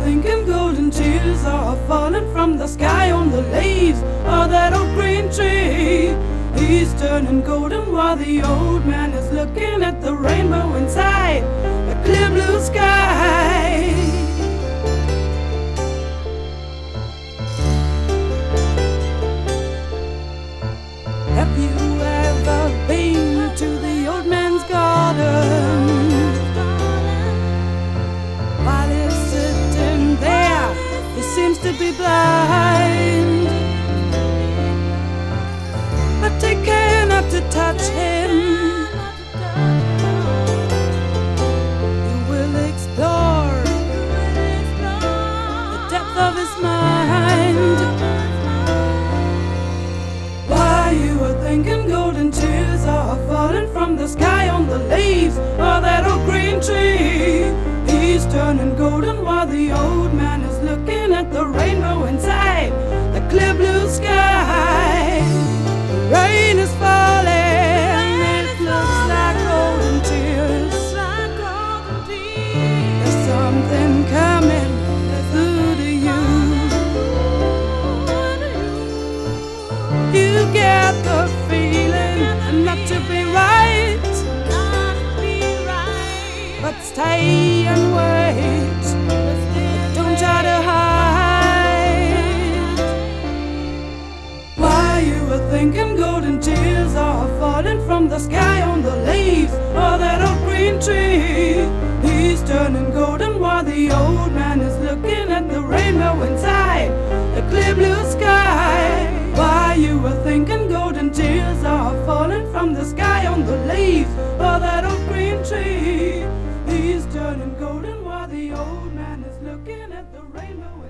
thinking golden tears are falling from the sky on the leaves of that old green tree. He's turning golden while the old man is looking at the rainbow inside the clear blue sky. Have you ever been to the old man's garden? While he's sitting there, he seems to be blind, but take care not to touch him. You will explore the depth of his mind. While you are thinking golden tears are falling from the sky on the leaves of that old green tree. He's turning golden while the old man is looking at the rainbow inside the clear blue sky. The rain is falling, it looks like golden tears. There's something coming through to you. You get the feeling not to be right, but stay and wait. Don't try to hide. While you were thinking golden tears are falling from the sky on the leaves of that old green tree. He's turning golden while the old man is looking at the rainbow inside the clear blue sky. While you were thinking golden tears are falling from the sky on the leaves of that old green tree. He's turning golden while the old man is looking at the rainbow.